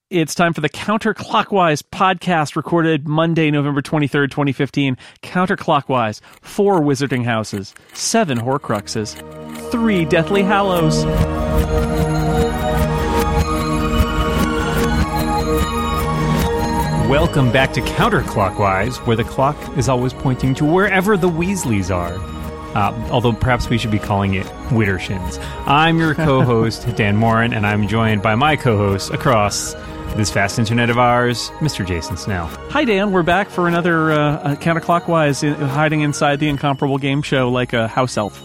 It's time for the Counterclockwise podcast, recorded Monday, November 23rd, 2015. Counterclockwise, 4 Wizarding Houses, 7 Horcruxes, 3 Deathly Hallows. Welcome back to Counterclockwise, where the clock is always pointing to wherever the Weasleys are. Although perhaps we should be calling it Wittershins. I'm your co-host, Dan Morin, and I'm joined by my co-host across this vast internet of ours, Mr. Jason Snell. Hi, Dan. We're back for another Counterclockwise, hiding inside the incomparable game show like a house elf.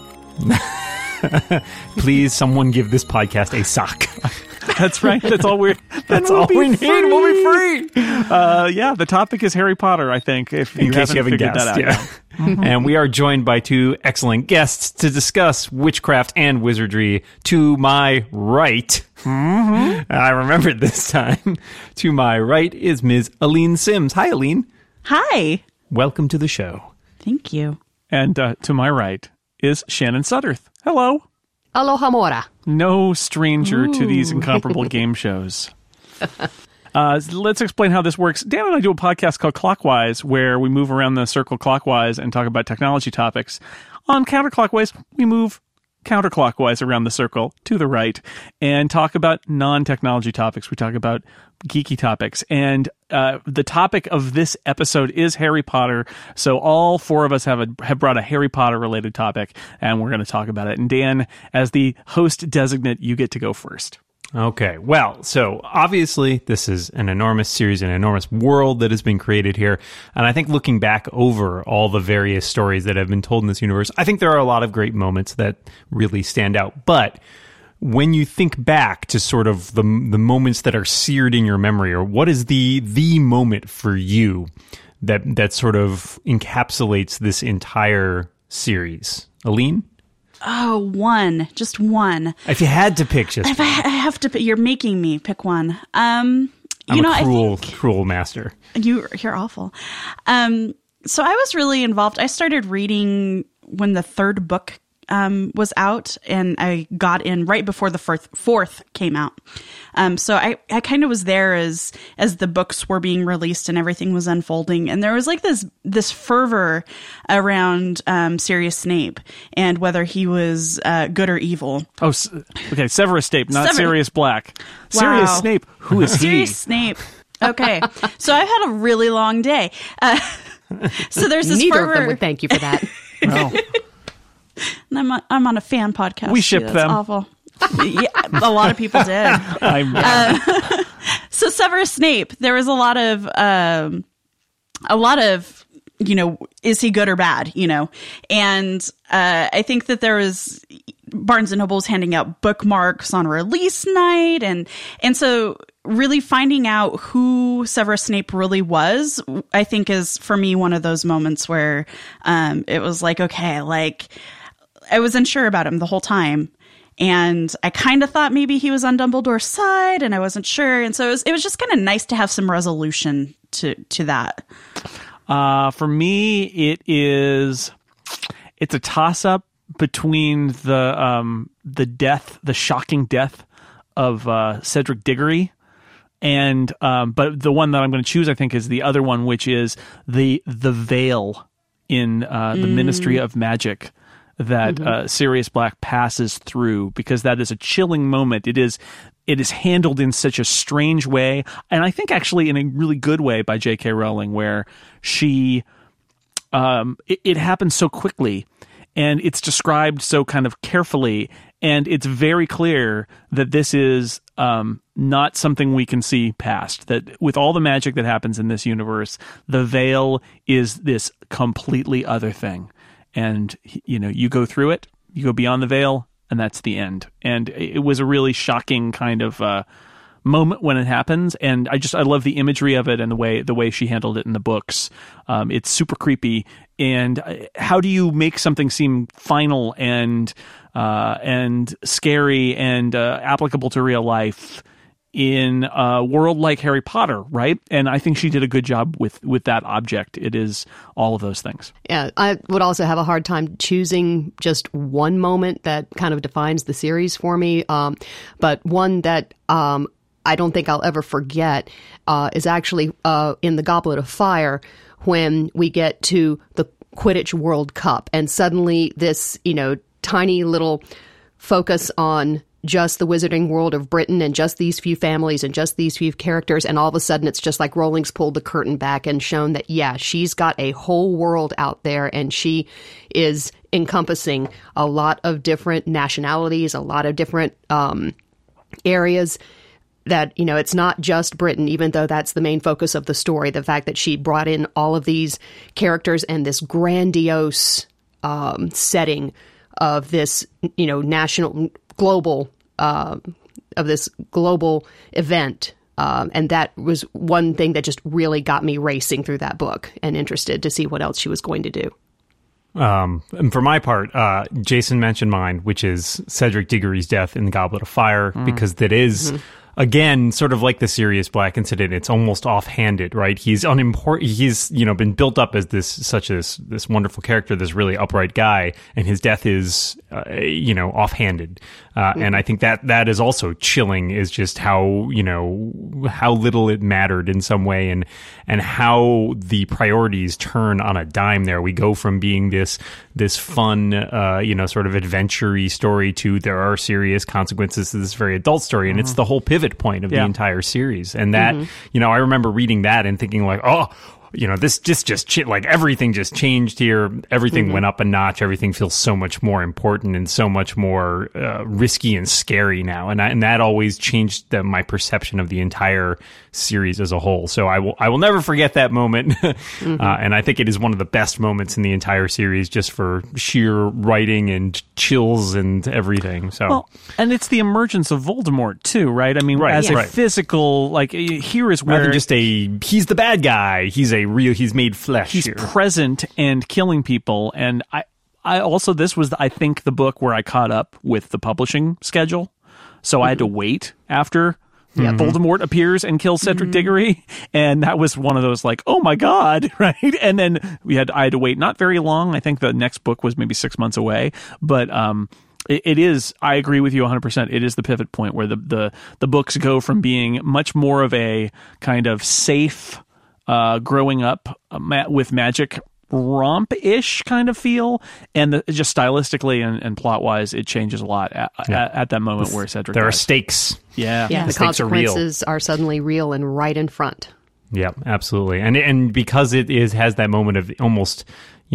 Please, someone give this podcast a sock. That's right. That's all we need. We'll be free. Yeah, the topic is Harry Potter, I think, in case you haven't guessed that out. Yeah. Mm-hmm. And we are joined by 2 excellent guests to discuss witchcraft and wizardry. To my right, I remembered this time, to my right is Ms. Aline Sims. Hi, Aline. Hi. Welcome to the show. Thank you. And to my right is Shannon Sutterth. Hello. Aloha mora. No stranger to these incomparable game shows. Let's explain how this works. Dan and I do a podcast called Clockwise, where we move around the circle clockwise and talk about technology topics. On Counterclockwise, we move counterclockwise around the circle to the right and talk about non-technology topics. We talk about geeky topics. And the topic of this episode is Harry Potter. So all 4 of us have brought a Harry Potter related topic, and we're going to talk about it. And Dan, as the host designate, you get to go first. Okay, well, so obviously this is an enormous series, an enormous world that has been created here. And I think looking back over all the various stories that have been told in this universe, I think there are a lot of great moments that really stand out. But when you think back to sort of the moments that are seared in your memory, or what is the moment for you that sort of encapsulates this entire series? Aline? Oh, one. Just one. If you had to pick just one. I have to pick. You're making me pick one. I'm a cruel master. You're awful. So I was really involved. I started reading when the 3rd book was out, and I got in right before the 4th came out. So I kind of was there as the books were being released and everything was unfolding. And there was like this fervor around Sirius Snape and whether he was good or evil. Oh, okay. Severus Snape, not Sirius Black. Wow. Sirius Snape. Who is he? Sirius Snape. Okay. So I've had a really long day. So there's this Neither fervor. of them would thank you for that. No. And I'm on a fan podcast. We ship them. That's awful. Yeah, a lot of people did. So Severus Snape, there was a lot of, is he good or bad, And I think that there was Barnes and Noble was handing out bookmarks on release night, and so really finding out who Severus Snape really was, I think, is for me one of those moments where it was like, okay, like I was unsure about him the whole time. And I kind of thought maybe he was on Dumbledore's side, and I wasn't sure. And so it was just kind of nice to have some resolution to that. For me, it's a toss-up between the shocking death of Cedric Diggory, and but the one that I'm going to choose, I think, is the other one, which is the veil in the Ministry of Magic that Sirius Black passes through, because that is a chilling moment. It is handled in such a strange way, and I think actually in a really good way by J.K. Rowling, where she it happens so quickly, and it's described so kind of carefully, and it's very clear that this is not something we can see past. That with all the magic that happens in this universe, the veil is this completely other thing. And, you go through it, you go beyond the veil, and that's the end. And it was a really shocking kind of moment when it happens. And I love the imagery of it and the way she handled it in the books. It's super creepy. And how do you make something seem final and scary and applicable to real life in a world like Harry Potter, right? And I think she did a good job with that object. It is all of those things. Yeah, I would also have a hard time choosing just one moment that kind of defines the series for me, but one that I don't think I'll ever forget is actually in the Goblet of Fire when we get to the Quidditch World Cup, and suddenly this, tiny little focus on just the wizarding world of Britain and just these few families and just these few characters, and all of a sudden it's just like Rowling's pulled the curtain back and shown that, yeah, she's got a whole world out there, and she is encompassing a lot of different nationalities, a lot of different areas. That, it's not just Britain, even though that's the main focus of the story. The fact that she brought in all of these characters and this grandiose setting of this, national, global, of this global event. And that was one thing that just really got me racing through that book and interested to see what else she was going to do. And for my part, Jason mentioned mine, which is Cedric Diggory's death in the Goblet of Fire, because that is... Again, sort of like the Sirius Black incident, it's almost offhanded, right? He's unimportant. He's, been built up as this wonderful character, this really upright guy, and his death is, offhanded. And I think that is also chilling, is just how, how little it mattered in some way, and how the priorities turn on a dime there. We go from being this fun, sort of adventure-y story to there are serious consequences to this very adult story, and it's the whole pivot point of the entire series. And that, I remember reading that and thinking like, oh, this just like everything just changed here. Everything went up a notch. Everything feels so much more important and so much more risky and scary now. And that always changed my perception of the entire series as a whole. So I will never forget that moment. And I think it is one of the best moments in the entire series, just for sheer writing and chills and everything. So, well, and it's the emergence of Voldemort too, right? I mean, as a physical, like, here is where he's the bad guy. He's made flesh. He's here. Present and killing people. And I also, this was, I think, the book where I caught up with the publishing schedule. So I had to wait after Voldemort appears and kills Cedric Diggory. And that was one of those like, oh my God, right? And then I had to wait not very long. I think the next book was maybe 6 months away. But it is, I agree with you 100%. It is the pivot point where the books go from being much more of a kind of safe, growing up with magic romp-ish kind of feel, and just stylistically and plot-wise, it changes a lot at that moment where Cedric there dies. are stakes. The consequences are suddenly real and right in front. Yeah, absolutely. And because it has that moment of almost,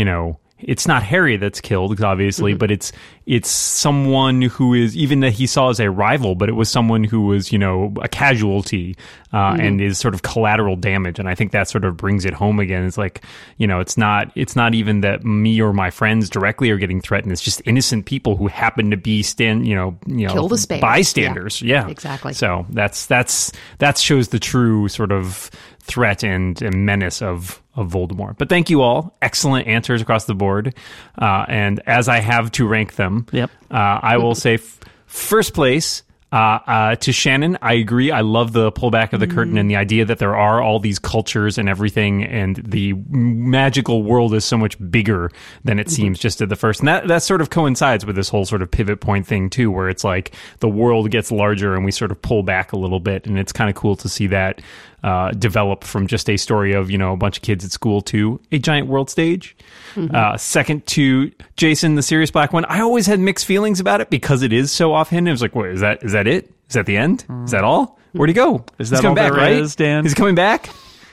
it's not Harry that's killed, obviously, but it's someone who is, even that he saw as a rival, but it was someone who was, a casualty, and is sort of collateral damage. And I think that sort of brings it home again. It's like, it's not even that me or my friends directly are getting threatened. It's just innocent people who happen to be kill the space. Bystanders. Yeah, exactly. So that shows the true sort of threat and menace of Voldemort. But thank you all. Excellent answers across the board. And as I have to rank them, I will say first place to Shannon. I agree. I love the pullback of the curtain and the idea that there are all these cultures and everything, and the magical world is so much bigger than it seems just at the first. And that sort of coincides with this whole sort of pivot point thing too, where it's like the world gets larger and we sort of pull back a little bit. And it's kind of cool to see that develop from just a story of, a bunch of kids at school to a giant world stage. Second to Jason, the Sirius Black one. I always had mixed feelings about it because it is so offhand. I was like, what, is that it? Is that the end? Is that all? Where'd he go? Is that all there is, Dan? He's coming back?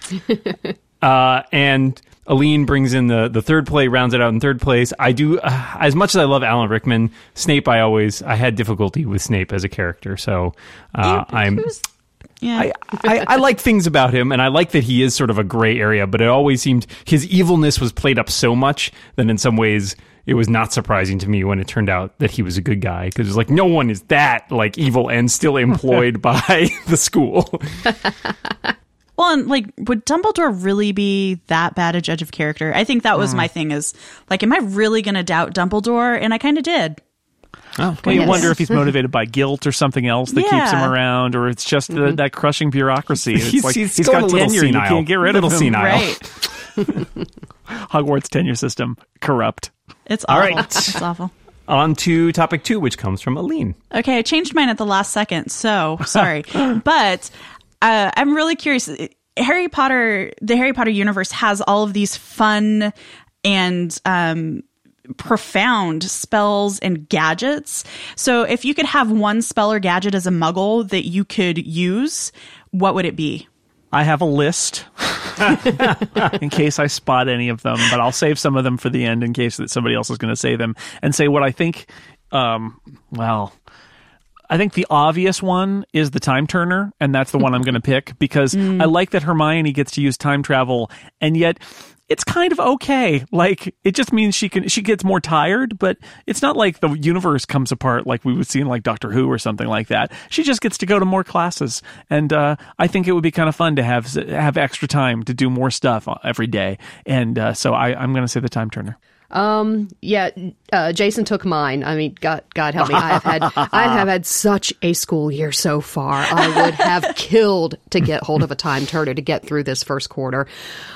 And Aline brings in the third play, rounds it out in third place. I do, as much as I love Alan Rickman, Snape, I had difficulty with Snape as a character. So I like things about him, and I like that he is sort of a gray area, but it always seemed his evilness was played up so much that in some ways it was not surprising to me when it turned out that he was a good guy, because it's like no one is that like evil and still employed by the school. Well, and like, would Dumbledore really be that bad a judge of character? I think that was my thing, is like, am I really going to doubt Dumbledore? And I kind of did. Oh, well, you wonder if he's motivated by guilt or something else that keeps him around, or it's just that crushing bureaucracy. It's he's got tenure. You can't get rid of him. Senile. Right. Hogwarts tenure system corrupt. It's awful. All right. It's awful. On to topic 2, which comes from Aline. Okay, I changed mine at the last second, so sorry. But I'm really curious. The Harry Potter universe has all of these fun and profound spells and gadgets. So if you could have one spell or gadget as a muggle that you could use, what would it be? I have a list in case I spot any of them, but I'll save some of them for the end in case that somebody else is going to say them and say what I think. I think the obvious one is the time turner, and that's the one I'm going to pick because I like that Hermione gets to use time travel, and yet it's kind of okay. Like, it just means she gets more tired, but it's not like the universe comes apart like we would see in like Doctor Who or something like that. She just gets to go to more classes, and I think it would be kind of fun to have extra time to do more stuff every day. And so I'm going to say the time turner. Jason took mine. I mean, God help me. I have had such a school year so far. I would have killed to get hold of a time turner to get through this first quarter,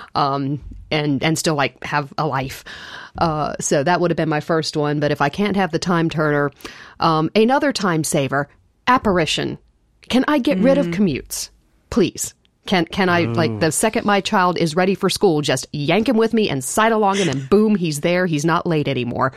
and still like have a life. So that would have been my first one. But if I can't have the time turner, another time saver, apparition. Can I get rid of commutes, please? Can I, like, the second my child is ready for school, just yank him with me and side along him, and boom, he's there. He's not late anymore.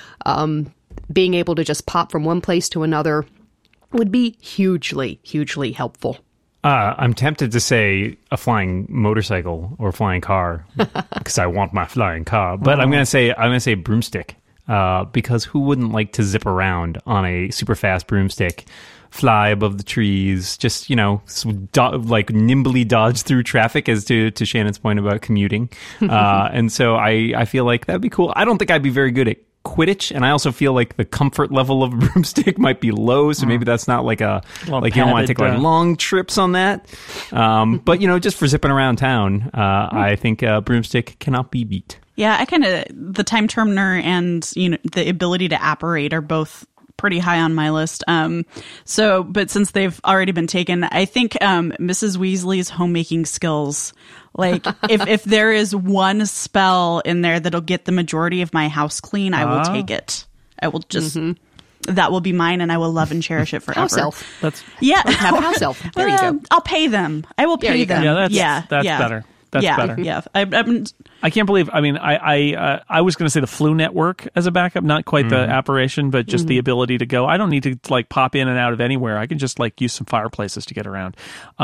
Being able to just pop from one place to another would be hugely, hugely helpful. I'm tempted to say a flying motorcycle or flying car because I want my flying car, but I'm going to say broomstick because who wouldn't like to zip around on a super fast broomstick? Fly above the trees, just, like nimbly dodge through traffic, as to Shannon's point about commuting. And so I feel like that'd be cool. I don't think I'd be very good at Quidditch, and I also feel like the comfort level of a broomstick might be low, so maybe that's not like you don't want to take like long trips on that. But just for zipping around town, I think a broomstick cannot be beat. Yeah, the time turner and the ability to apparate are both pretty high on my list. But since they've already been taken, I think Mrs. Weasley's homemaking skills, like if there is one spell in there that'll get the majority of my house clean, I will take it. I will just that will be mine, and I will love and cherish it forever. House elf. Have a house elf. There you go. I'll pay them. I will pay them. Yeah, that's better. That's better. Yeah, I can't believe. I mean, I was going to say the Flu Network as a backup, not quite the apparition, but just the ability to go. I don't need to like pop in and out of anywhere. I can just like use some fireplaces to get around.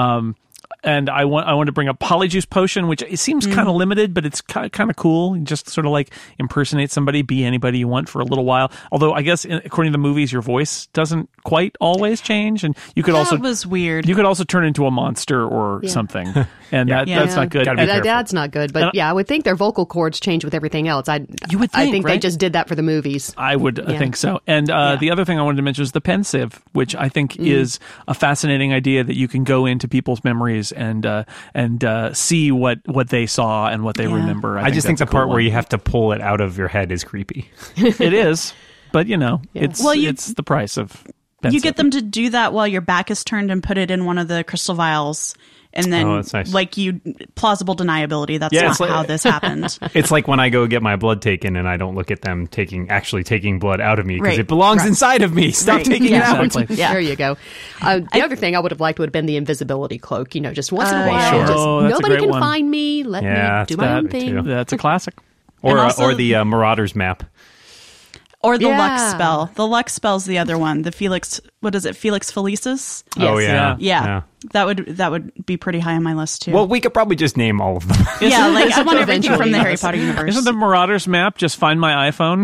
And I want to bring up Polyjuice Potion, which it seems kind of limited, but it's kind of cool. You just sort of like impersonate somebody, be anybody you want for a little while. Although I guess according to the movies, your voice doesn't quite always change, and you could that was weird. You could also turn into a monster or something, and that's not good. That's not good. But I would think their vocal cords change with everything else. You would think, I think right? they just did that for the movies. I would think so. And the other thing I wanted to mention is the pensieve, which I think is a fascinating idea that you can go into people's memories and see what they saw and what they remember. I just think the part where you have to pull it out of your head is creepy. It is, but it's the price of pensieve. You get them to do that while your back is turned and put it in one of the crystal vials. And then, that's nice. plausible deniability. That's not how this happened. It's like when I go get my blood taken and I don't look at them actually taking blood out of me because it belongs inside of me. Stop taking it out. Exactly. Yeah. There you go. The other thing I would have liked would have been the invisibility cloak. Just once in a while, sure. just nobody can find me. Let me do my own thing. Too. That's a classic. Or the Marauders map. Or the Lux spell. The Lux spell's the other one. The Felix, what is it? Felix Felicis? Yes. Oh, yeah. Yeah. That would be pretty high on my list, too. Well, we could probably just name all of them. Yeah, like I want everything from the Harry Potter universe. Isn't the Marauders map just find my iPhone?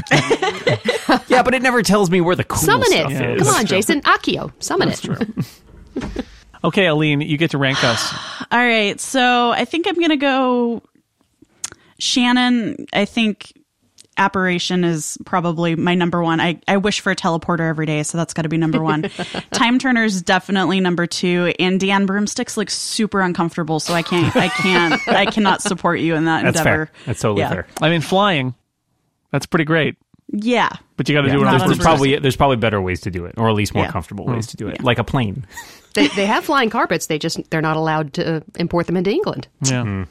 Yeah, but it never tells me where the cool Summon stuff it. is. Come on, Jason. Accio. Summon it. True. Okay, Aline, you get to rank us. All right. So I think I'm going to go Shannon. I think apparition is probably my number one. I wish for a teleporter every day, so that's got to be number one. Time turner is definitely number two, and Dan Broomsticks looks super uncomfortable, so I cannot support you in that That's endeavor. fair. That's totally fair. I mean, flying, that's pretty great. Yeah, but you got to do it on there's probably better ways to do it, or at least more comfortable ways to do it, like a plane. They have flying carpets. They're not allowed to import them into England. Yeah,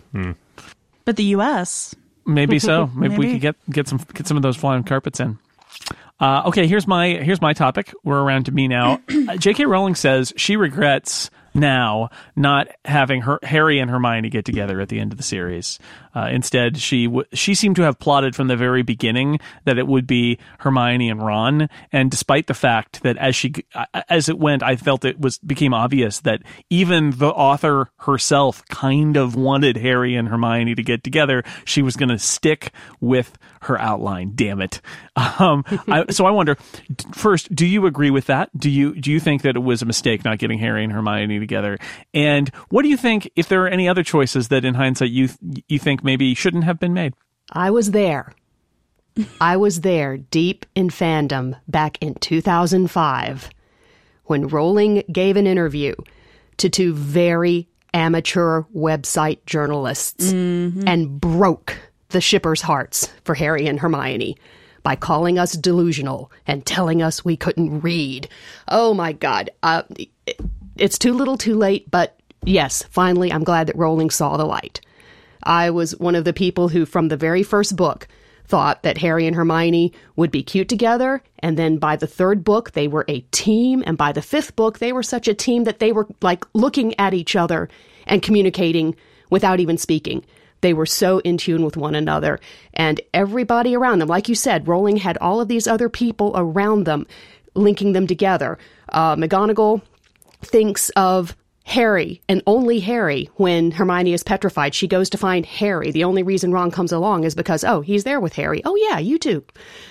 but the U.S. Maybe so. Maybe we could get some of those flying carpets in. Okay, here's my topic. We're around to me now. J.K. Rowling says she regrets now not having Harry and Hermione get together at the end of the series. Instead, she seemed to have plotted from the very beginning that it would be Hermione and Ron. And despite the fact that as it went, I felt became obvious that even the author herself kind of wanted Harry and Hermione to get together, she was going to stick with her outline. Damn it! So I wonder, first, do you agree with that? Do you think that it was a mistake not getting Harry and Hermione together? And what do you think, if there are any other choices that in hindsight you think maybe shouldn't have been made? I was there. I was there deep in fandom back in 2005 when Rowling gave an interview to two very amateur website journalists and broke the shippers' hearts for Harry and Hermione by calling us delusional and telling us we couldn't read. Oh, my God. It's too little too late, but yes, finally, I'm glad that Rowling saw the light. I was one of the people who, from the very first book, thought that Harry and Hermione would be cute together, and then by the third book, they were a team, and by the fifth book, they were such a team that they were, like, looking at each other and communicating without even speaking. They were so in tune with one another, and everybody around them, like you said, Rowling had all of these other people around them, linking them together. McGonagall thinks of Harry, and only Harry, when Hermione is petrified. She goes to find Harry. The only reason Ron comes along is because, oh, he's there with Harry. Oh, yeah, you too.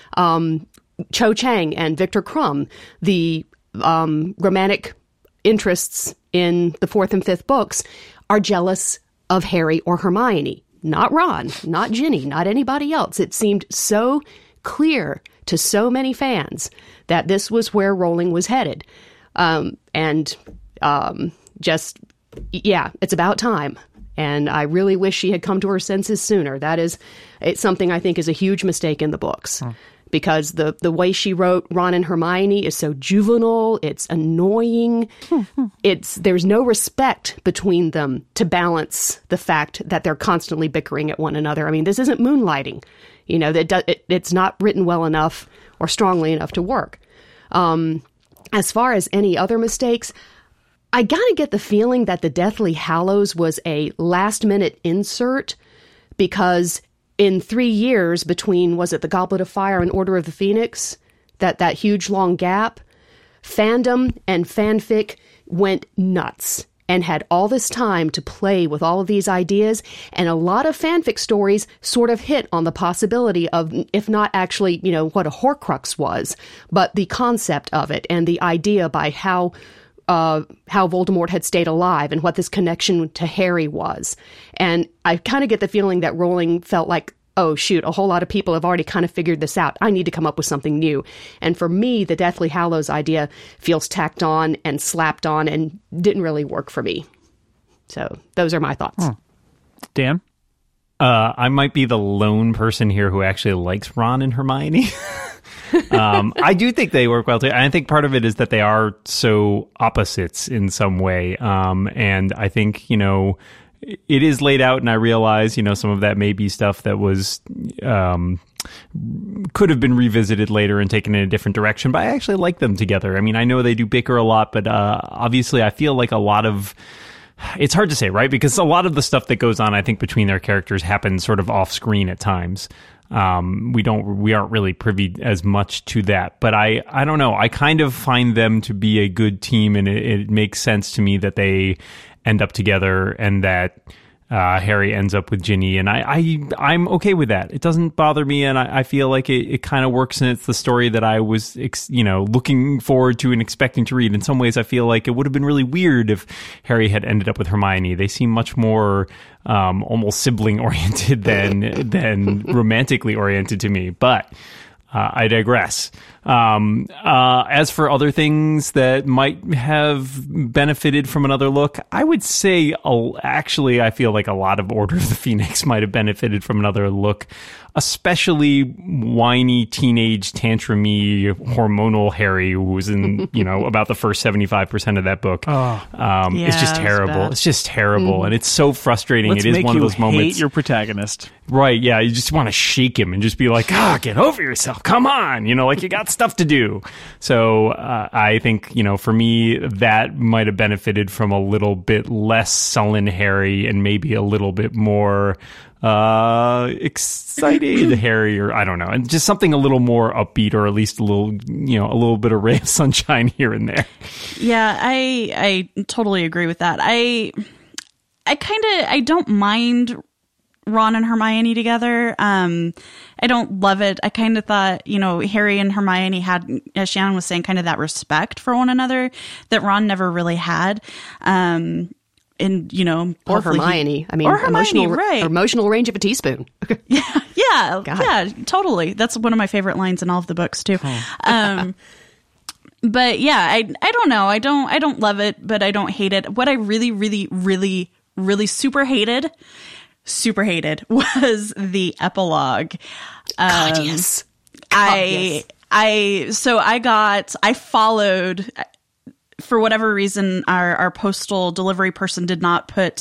Cho Chang and Victor Crumb, the romantic interests in the fourth and fifth books, are jealous of Harry or Hermione. Not Ron, not Ginny, not anybody else. It seemed so clear to so many fans that this was where Rowling was headed. Just, yeah, it's about time. And I really wish she had come to her senses sooner. It's something I think is a huge mistake in the books. Because the way she wrote Ron and Hermione is so juvenile, it's annoying. There's no respect between them to balance the fact that they're constantly bickering at one another. I mean, this isn't moonlighting. You know, it's not written well enough or strongly enough to work. As far as any other mistakes, I gotta get the feeling that the Deathly Hallows was a last-minute insert because in 3 years between, was it The Goblet of Fire and Order of the Phoenix, that huge long gap, fandom and fanfic went nuts and had all this time to play with all of these ideas, and a lot of fanfic stories sort of hit on the possibility of, if not actually, you know, what a Horcrux was, but the concept of it and the idea by how Voldemort had stayed alive and what this connection to Harry was. And I kind of get the feeling that Rowling felt like, oh, shoot, a whole lot of people have already kind of figured this out. I need to come up with something new. And for me, the Deathly Hallows idea feels tacked on and slapped on and didn't really work for me. So those are my thoughts. Dan? I might be the lone person here who actually likes Ron and Hermione. I do think they work well together. I think part of it is that they are so opposites in some way. And I think, you know, it is laid out, and I realize, you know, some of that may be stuff that was could have been revisited later and taken in a different direction, but I actually like them together. I mean, I know they do bicker a lot, but obviously I feel like a lot of... It's hard to say, right? Because a lot of the stuff that goes on, I think, between their characters happens sort of off screen at times. We aren't really privy as much to that, but I don't know. I kind of find them to be a good team, and it makes sense to me that they end up together and that Harry ends up with Ginny, and I'm okay with that. It doesn't bother me, and I feel like it kind of works, and it's the story that I was, looking forward to and expecting to read. In some ways, I feel like it would have been really weird if Harry had ended up with Hermione. They seem much more almost sibling-oriented than romantically oriented to me, but... I digress. As for other things that might have benefited from another look, I would say, actually, I feel like a lot of Order of the Phoenix might have benefited from another look. especially whiny teenage tantrumy hormonal Harry, who was in about the first 75% of that book. It's just terrible. It's just terrible, and it's so frustrating. Let's it is make one you of those moments. Hate your protagonist. Right, yeah, you just want to shake him and just be like, get over yourself. Come on, like you got stuff to do. So I think, for me, that might have benefited from a little bit less sullen Harry and maybe a little bit more excited Harry, or I don't know, and just something a little more upbeat, or at least a little bit of ray of sunshine here and there. Yeah, I totally agree with that. I don't mind Ron and Hermione together. I don't love it. I kind of thought, Harry and Hermione had, as Shannon was saying, kind of that respect for one another that Ron never really had. And, or Hermione. Or Hermione, right. Emotional range of a teaspoon. Yeah, totally. That's one of my favorite lines in all of the books too. But yeah, I don't know. I don't love it, but I don't hate it. What I really, really, really, really super hated was the epilogue. God, yes. I followed, for whatever reason, our postal delivery person did not put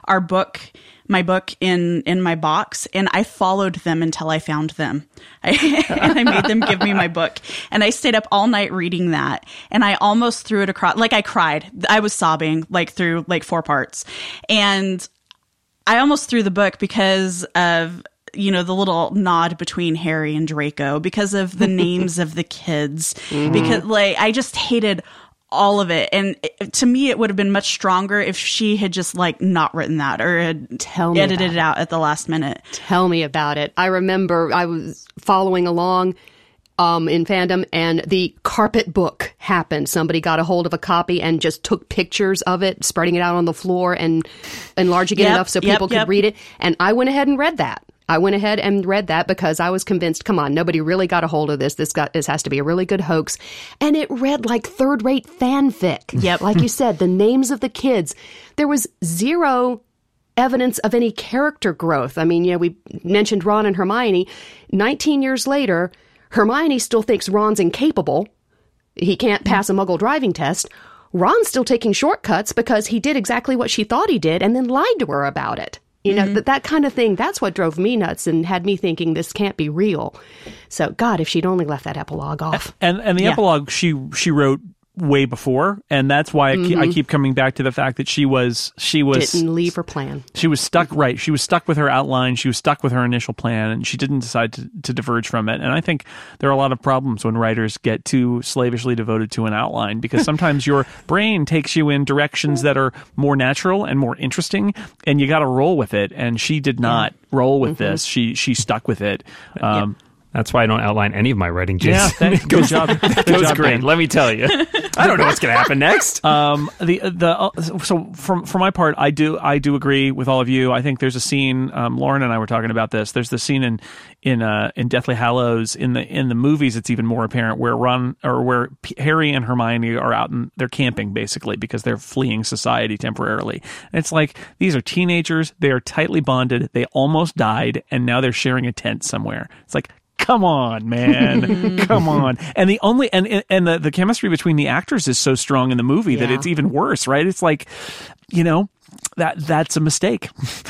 my book in my box, and I followed them until I found them. I made them give me my book, and I stayed up all night reading that, and I almost threw it across. I cried. I was sobbing through 4 parts, and I almost threw the book because of the little nod between Harry and Draco, because of the names of the kids, because I just hated all of it. And to me, it would have been much stronger if she had just not written that, or had edited it out at the last minute. Tell me about it. I remember I was following along in fandom, and the carpet book happened. Somebody got a hold of a copy and just took pictures of it, spreading it out on the floor and enlarging it enough so people could read it. And I went ahead and read that. Because I was convinced, come on, nobody really got a hold of this. This has to be a really good hoax. And it read like third-rate fanfic. Yep. Like you said, the names of the kids. There was zero evidence of any character growth. I mean, we mentioned Ron and Hermione. 19 years later, Hermione still thinks Ron's incapable. He can't pass a Muggle driving test. Ron's still taking shortcuts because he did exactly what she thought he did and then lied to her about it. That kind of thing, that's what drove me nuts and had me thinking this can't be real. So, God, if she'd only left that epilogue off. And the epilogue she wrote way before, and that's why I keep coming back to the fact that she didn't leave her plan. She was stuck. Right, she was stuck with her outline. She was stuck with her initial plan, and she didn't decide to diverge from it. And I think there are a lot of problems when writers get too slavishly devoted to an outline, because sometimes your brain takes you in directions that are more natural and more interesting, and you got to roll with it. And she did not roll with this. She stuck with it. That's why I don't outline any of my writing, Jason. Yeah, good job. It goes great. Let me tell you. I don't know what's going to happen next. So for my part, I do agree with all of you. I think there's a scene. Lauren and I were talking about this. There's the scene in Deathly Hallows in the movies. It's even more apparent where Harry and Hermione are out and they're camping basically because they're fleeing society temporarily. And it's like, these are teenagers. They are tightly bonded. They almost died, and now they're sharing a tent somewhere. It's like, come on, man. Come on. And the chemistry between the actors is so strong in the movie that it's even worse, right? It's like, that's a mistake.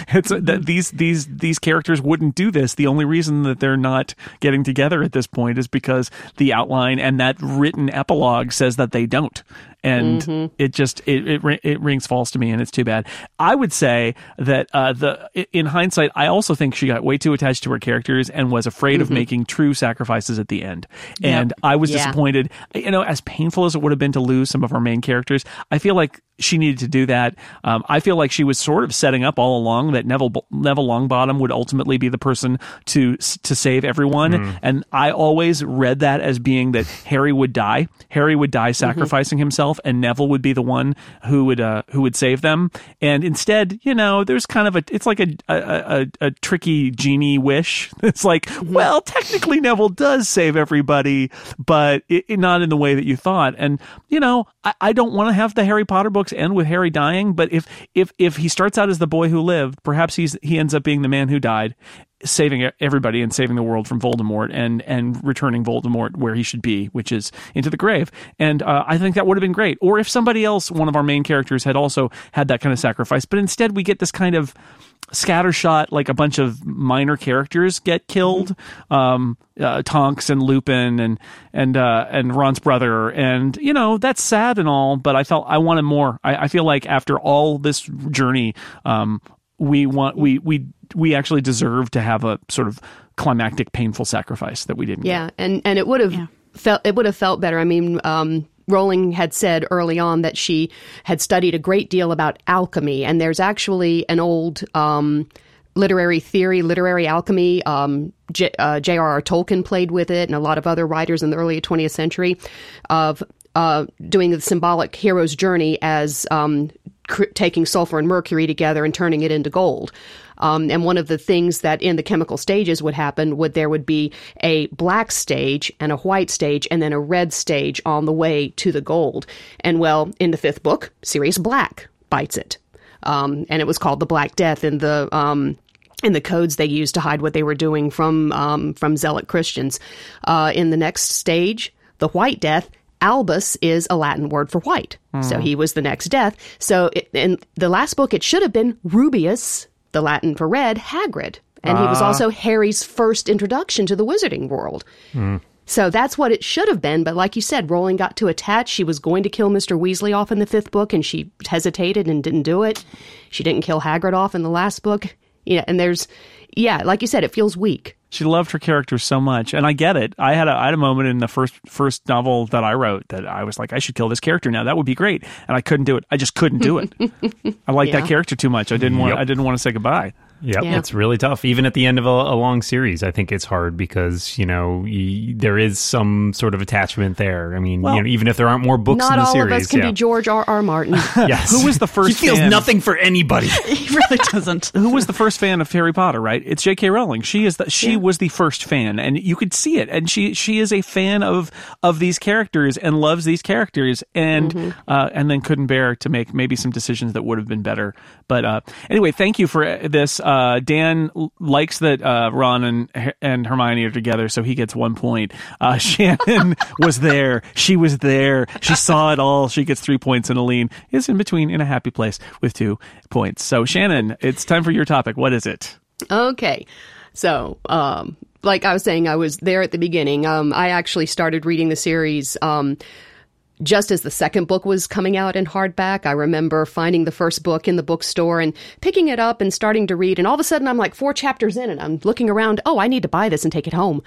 These characters wouldn't do this. The only reason that they're not getting together at this point is because the outline and that written epilogue says that they don't. And it rings false to me, and it's too bad. I would say that in hindsight, I also think she got way too attached to her characters and was afraid of making true sacrifices at the end. And I was disappointed. As painful as it would have been to lose some of our main characters, I feel like she needed to do that. I feel like she was sort of setting up all along that Neville Longbottom would ultimately be the person to save everyone. And I always read that as being that Harry would die. Harry would die sacrificing himself, and Neville would be the one who would save them. And instead, there's kind of it's like a tricky genie wish. It's like, well, technically Neville does save everybody, but not in the way that you thought. And I don't want to have the Harry Potter books end with Harry dying, but if he starts out as the boy who lived, perhaps he ends up being the man who died. saving everybody and saving the world from Voldemort and returning Voldemort where he should be, which is into the grave. And I think that would have been great. Or if somebody else, one of our main characters, had also had that kind of sacrifice. But instead we get this kind of scattershot, like a bunch of minor characters get killed, Tonks and Lupin and Ron's brother, and that's sad and all, but I wanted more. I feel like after all this journey, we actually deserve to have a sort of climactic, painful sacrifice that we didn't get. And it would have felt better. I mean, Rowling had said early on that she had studied a great deal about alchemy, and there's actually an old literary theory, literary alchemy. J.R.R. Tolkien played with it, and a lot of other writers in the early 20th century, of doing the symbolic hero's journey as taking sulfur and mercury together and turning it into gold. And one of the things that in the chemical stages would happen there would be a black stage and a white stage and then a red stage on the way to the gold. And well, in the 5th book, Sirius Black bites it. And it was called the Black Death in the codes they used to hide what they were doing from zealot Christians. In the next stage, the White Death, Albus is a Latin word for white. So he was the next death. So in the last book, it should have been Rubeus, the Latin for red, Hagrid. And he was also Harry's first introduction to the wizarding world. So that's what it should have been. But like you said, Rowling got too attached. She was going to kill Mr. Weasley off in the 5th book, and she hesitated and didn't do it. She didn't kill Hagrid off in the last book. And like you said, it feels weak. She loved her characters so much, and I get it. I had a moment in the first novel that I wrote that I was like, I should kill this character now. That would be great, and I couldn't do it. I just couldn't do it. I liked that character too much. I didn't want to say goodbye. Yep, yeah. It's really tough. Even at the end of a long series, I think it's hard because, there is some sort of attachment there. I mean, even if there aren't more books in the series. Not all of us can be George R.R. Martin. Yes. Who was the first He feels nothing for anybody. He really doesn't. Who was the first fan of Harry Potter, right? It's J.K. Rowling. She was the first fan, and you could see it. And she is a fan of these characters and loves these characters, and then couldn't bear to make maybe some decisions that would have been better. But anyway, thank you for this. Dan likes that Ron and Hermione are together, so he gets 1 point. Shannon was there. She was there. She saw it all. She gets 3 points, and Aline is in between in a happy place with 2 points. So, Shannon, it's time for your topic. What is it? Okay. So, like I was saying, I was there at the beginning. I actually started reading the series just as the second book was coming out in hardback. I remember finding the first book in the bookstore and picking it up and starting to read. And all of a sudden, I'm like 4 chapters in, and I'm looking around. Oh, I need to buy this and take it home.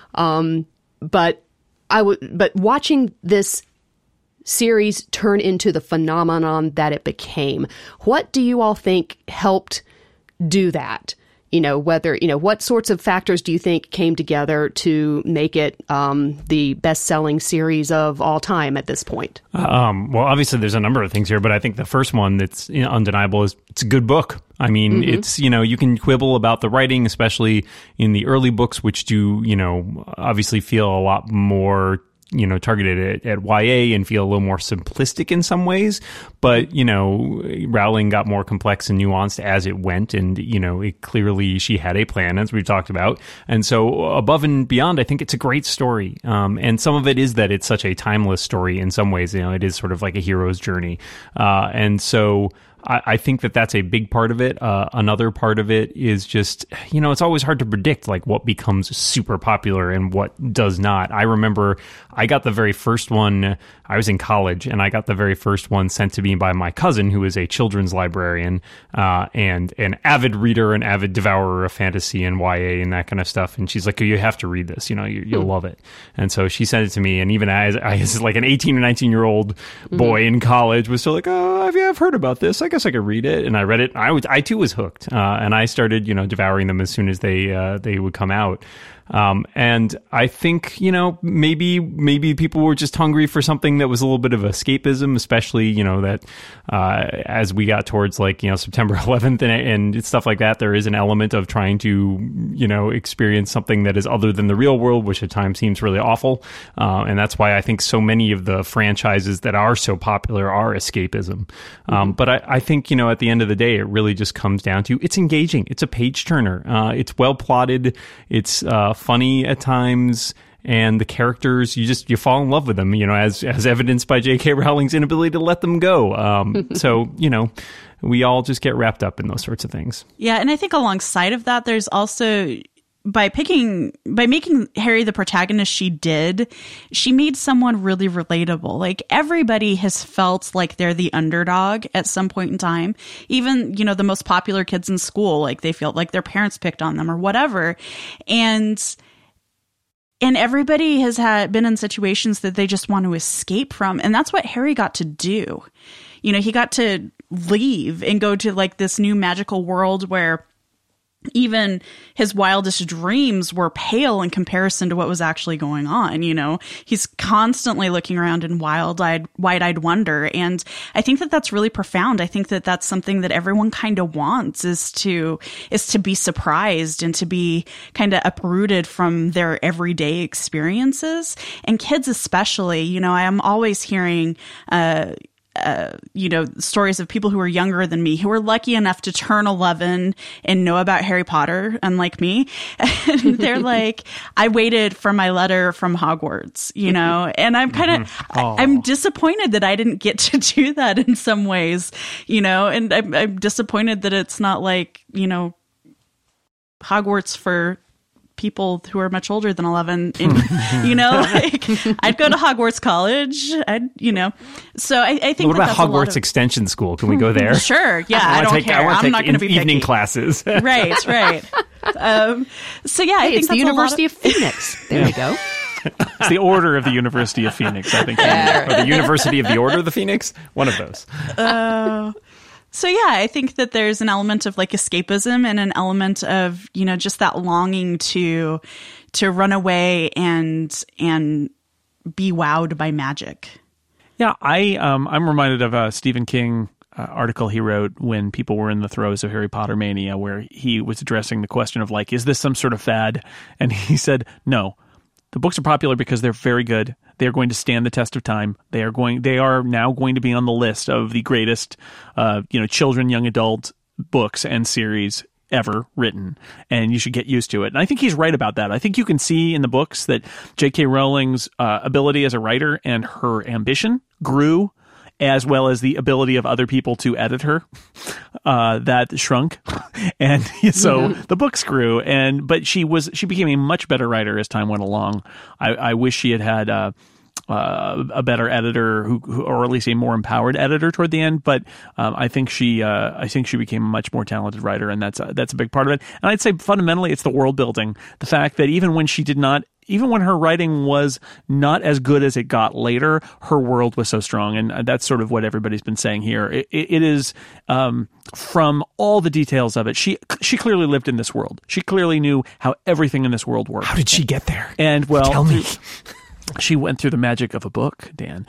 But watching this series turn into the phenomenon that it became, what do you all think helped do that? What sorts of factors do you think came together to make it the best-selling series of all time at this point? Well, obviously there's a number of things here, but I think the first one that's undeniable is it's a good book. I mean, it's, you can quibble about the writing, especially in the early books, which do, obviously feel a lot more targeted at YA and feel a little more simplistic in some ways. But, Rowling got more complex and nuanced as it went. And, clearly she had a plan, as we've talked about. And so above and beyond, I think it's a great story. And some of it is that it's such a timeless story in some ways. It is sort of like a hero's journey. And so I think that's a big part of it. Another part of it is just, it's always hard to predict like what becomes super popular and what does not. I remember I got the very first one, I was in college, and I got the very first one sent to me by my cousin, who is a children's librarian and an avid reader, an avid devourer of fantasy and YA and that kind of stuff. And she's like, oh, you have to read this, you'll love it. And so she sent it to me. And even as I was like an 18 or 19-year-old boy in college was still like, oh, I've heard about this. I guess I could read it. And I read it. I too was hooked. And I started, devouring them as soon as they would come out. And I think, maybe people were just hungry for something that was a little bit of escapism, especially, that as we got towards September 11th and stuff like that, there is an element of trying to, experience something that is other than the real world, which at times seems really awful. And that's why I think so many of the franchises that are so popular are escapism. But I think, at the end of the day, it really just comes down to it's engaging. It's a page turner. It's well plotted. It's funny at times. And the characters, you fall in love with them, as evidenced by J.K. Rowling's inability to let them go. So, we all just get wrapped up in those sorts of things. Yeah, and I think alongside of that, there's also, by making Harry the protagonist she did, she made someone really relatable. Like, everybody has felt like they're the underdog at some point in time. Even, the most popular kids in school, like, they feel like their parents picked on them or whatever. And everybody has been in situations that they just want to escape from. And that's what Harry got to do. He got to leave and go to like this new magical world where even his wildest dreams were pale in comparison to what was actually going on. He's constantly looking around in wide-eyed wonder. And I think that that's really profound. I think that that's something that everyone kind of wants is to be surprised and to be kind of uprooted from their everyday experiences. And kids especially, I am always hearing, stories of people who are younger than me, who were lucky enough to turn 11 and know about Harry Potter, unlike me. And they're like, I waited for my letter from Hogwarts, and I'm kind of, I'm disappointed that I didn't get to do that in some ways, and I'm disappointed that it's not like, Hogwarts for people who are much older than 11, and, I'd go to Hogwarts College. So I think what about Hogwarts Extension School? Can we go there? Sure. Yeah. I don't care. I'm not going to be evening picky. Classes. Right. So yeah, I think it's the University of Phoenix. There you go. It's the Order of the University of Phoenix, I think. Or the University of the Order of the Phoenix? One of those. So yeah, I think that there's an element of like escapism and an element of, just that longing to run away and be wowed by magic. Yeah, I'm reminded of a Stephen King article he wrote when people were in the throes of Harry Potter mania, where he was addressing the question of like, is this some sort of fad? And he said, no. The books are popular because they're very good. They are going to stand the test of time. They are now going to be on the list of the greatest, children, young adult books and series ever written, and you should get used to it. And I think he's right about that. I think you can see in the books that J.K. Rowling's ability as a writer and her ambition grew, as well as the ability of other people to edit her, that shrunk. And so the books grew, but she became a much better writer as time went along. I wish she had a better editor who, or at least a more empowered editor toward the end. But I think she became a much more talented writer, and that's a big part of it. And I'd say fundamentally, it's the world building. The fact that even when her writing was not as good as it got later, her world was so strong. And that's sort of what everybody's been saying here. It is, from all the details of it, she clearly lived in this world. She clearly knew how everything in this world worked. How did she get there? And well, tell me. She went through the magic of a book, Dan.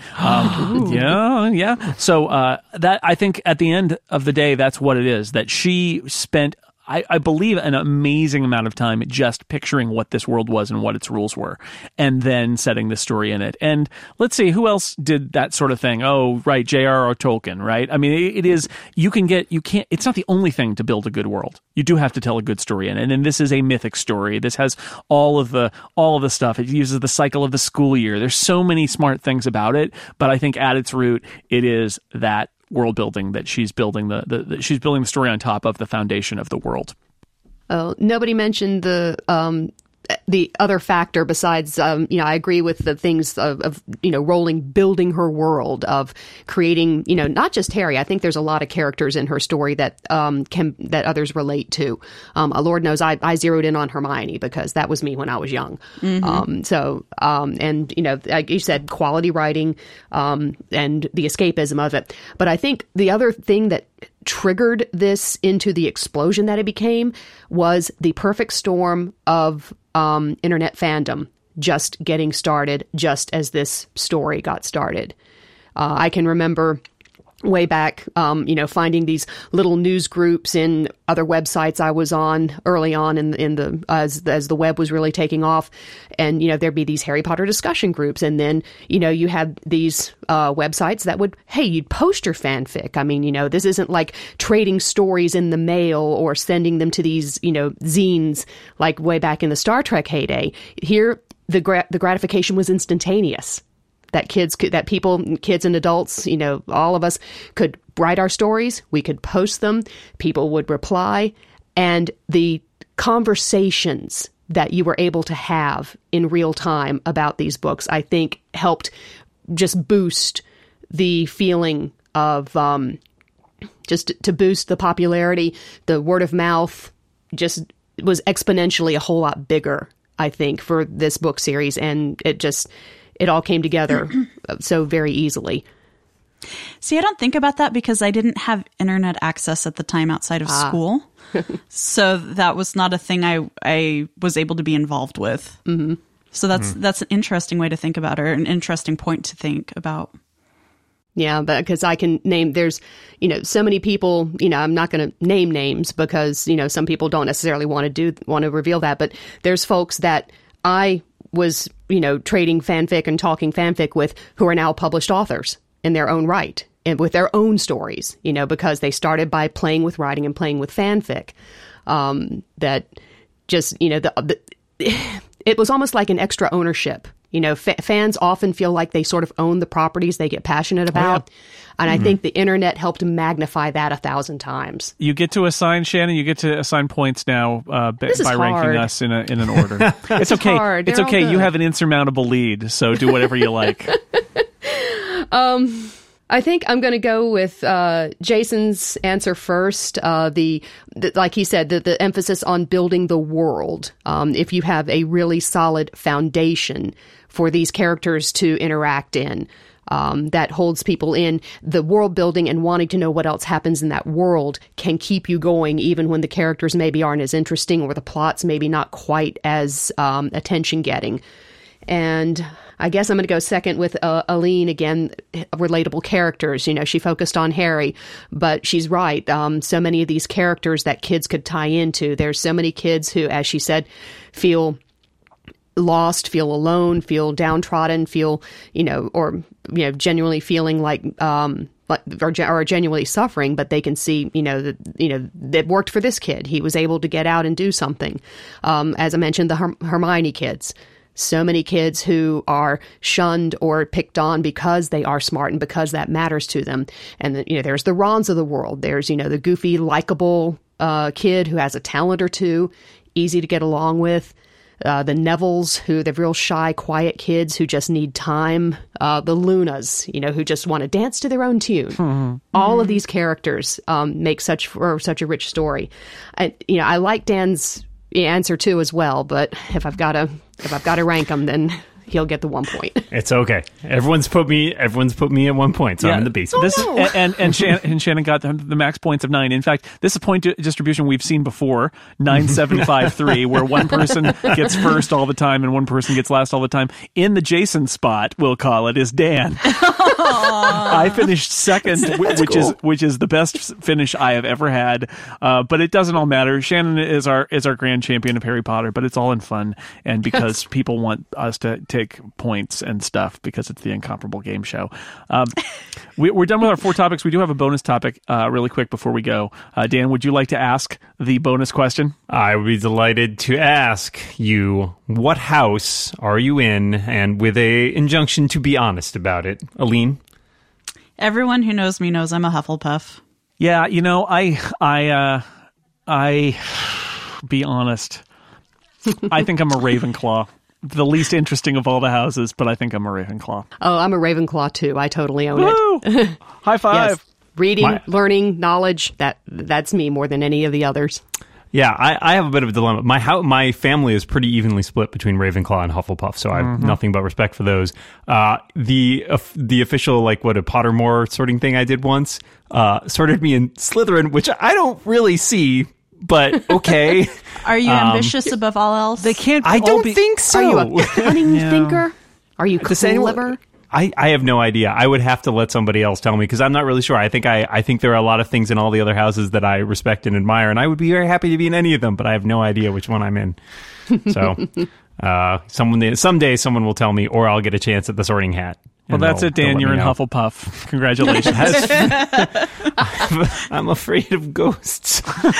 Yeah. So that, I think at the end of the day, that's what it is, that she spent, I believe, an amazing amount of time just picturing what this world was and what its rules were, and then setting the story in it. And let's see, who else did that sort of thing? Oh, right, J.R.R. Tolkien, right? I mean, it's not the only thing to build a good world. You do have to tell a good story in it. And this is a mythic story. This has all of the stuff. It uses the cycle of the school year. There's so many smart things about it, but I think at its root, it is that world building that she's building she's building the story on top of the foundation of the world. Nobody mentioned the other factor besides, I agree with the things of Rowling building her world, of creating, not just Harry. I think there's a lot of characters in her story that that others relate to. Lord knows I zeroed in on Hermione because that was me when I was young. And like you said, quality writing, and the escapism of it. But I think the other thing that triggered this into the explosion that it became was the perfect storm of internet fandom just getting started, just as this story got started. I can remember way back, finding these little news groups in other websites I was on early on as the web was really taking off. And, there'd be these Harry Potter discussion groups. And then, you had these websites that you'd post your fanfic. I mean, this isn't like trading stories in the mail or sending them to these, zines like way back in the Star Trek heyday. Here, the gratification was instantaneous. That kids and adults, all of us could write our stories. We could post them. People would reply. And the conversations that you were able to have in real time about these books, I think, helped just boost the feeling of just to boost the popularity. The word of mouth just was exponentially a whole lot bigger, I think, for this book series. And it all came together so very easily. See, I don't think about that because I didn't have internet access at the time outside of school. So that was not a thing I was able to be involved with. Mm-hmm. So that's an interesting way to think about it, or an interesting point to think about. Yeah, because I can name, there's, so many people, I'm not going to name names because, some people don't necessarily want to reveal that. But there's folks that I was, trading fanfic and talking fanfic with who are now published authors in their own right and with their own stories, because they started by playing with writing and playing with fanfic. That just, it was almost like an extra ownership. Fans often feel like they sort of own the properties they get passionate about. Oh, yeah. And I think the internet helped magnify that 1,000 times. You get to assign, Shannon, you get to assign points now by ranking us in an order. It's okay. Hard. It's okay. You have an insurmountable lead, so do whatever you like. I think I'm going to go with Jason's answer first. Like he said, the emphasis on building the world. If you have a really solid foundation for these characters to interact in, that holds people in, the world building and wanting to know what else happens in that world can keep you going even when the characters maybe aren't as interesting or the plots maybe not quite as attention getting. And I guess I'm going to go second with Aline again, relatable characters. She focused on Harry, but she's right. So many of these characters that kids could tie into. There's so many kids who, as she said, feel lost, feel alone, feel downtrodden, feel, genuinely feeling like or genuinely suffering, but they can see, that worked for this kid. He was able to get out and do something. As I mentioned, the Hermione kids. So many kids who are shunned or picked on because they are smart and because that matters to them. And, there's the Rons of the world. There's, the goofy, likable kid who has a talent or two, easy to get along with. The Nevilles, the real shy, quiet kids who just need time. The Lunas, who just want to dance to their own tune. Mm-hmm. All of these characters make such a rich story. I like Dan's answer too as well, but if I've got to rank them, then he'll get the 1 point. It's okay. Everyone's put me at 1 point, so I'm in the beast. And Shannon got the max points of 9. In fact, this is a point distribution we've seen before, 9, 7, 5, 3, where one person gets first all the time and one person gets last all the time. In the Jason spot, we'll call it, is Dan. I finished second, which is the best finish I have ever had. But it doesn't all matter. Shannon is our grand champion of Harry Potter, but it's all in fun and because people want us to take points and stuff because it's the Incomparable Game Show. We're done with our 4 topics. We do have a bonus topic really quick before we go. Dan, would you like to ask the bonus question? I would be delighted to ask you, what house are you in? And with a injunction to be honest about it. Aline? Everyone who knows me knows I'm a Hufflepuff. Yeah, I be honest. I think I'm a Ravenclaw. The least interesting of all the houses, but I think I'm a Ravenclaw. Oh, I'm a Ravenclaw too. I totally own it. High five. Yes. Reading, learning, knowledge, that's me more than any of the others. Yeah, I have a bit of a dilemma. My family is pretty evenly split between Ravenclaw and Hufflepuff, so I have nothing but respect for those. The official, like, what, a Pottermore sorting thing I did once sorted me in Slytherin, which I don't really see, but okay. Are you ambitious above all else? They can't. I all don't be- think so. Are you a cunning thinker? Are you Does anyone- clever? I have no idea. I would have to let somebody else tell me because I'm not really sure. I think there are a lot of things in all the other houses that I respect and admire, and I would be very happy to be in any of them, but I have no idea which one I'm in. So someday someone will tell me, or I'll get a chance at the Sorting Hat. Well, that's it, Dan. You're in Hufflepuff. Congratulations. I'm afraid of ghosts.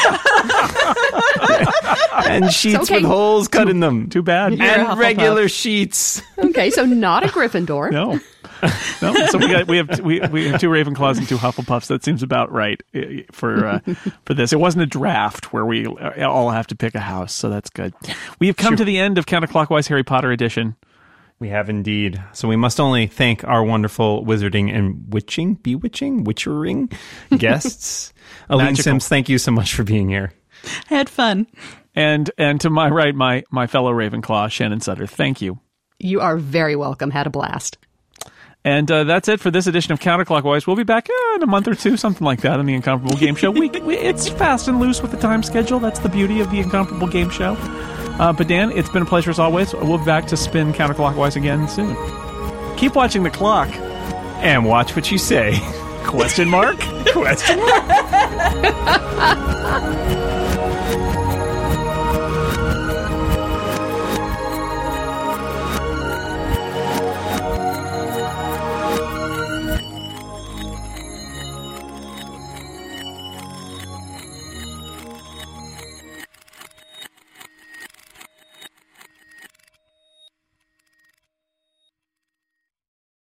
And sheets okay. with holes cut in them. Too bad. You're a And Hufflepuff. regular sheets. Okay, so not a Gryffindor. No. So we have two Ravenclaws and two Hufflepuffs. That seems about right for this. It wasn't a draft where we all have to pick a house, so that's good. We have come to the end of Counterclockwise Harry Potter edition. We have indeed. So we must only thank our wonderful wizarding and witchering guests. Aline Magical. Sims, thank you so much for being here. I had fun. And to my right, my fellow Ravenclaw, Shannon Sutter. Thank you. You are very welcome. Had a blast. And that's it for this edition of Counterclockwise. We'll be back in a month or two, something like that, on the Incomparable Game Show. It's fast and loose with the time schedule. That's the beauty of the Incomparable Game Show. But Dan, it's been a pleasure as always. We'll be back to spin Counterclockwise again soon. Keep watching the clock. And watch what you say. Question mark? Question mark?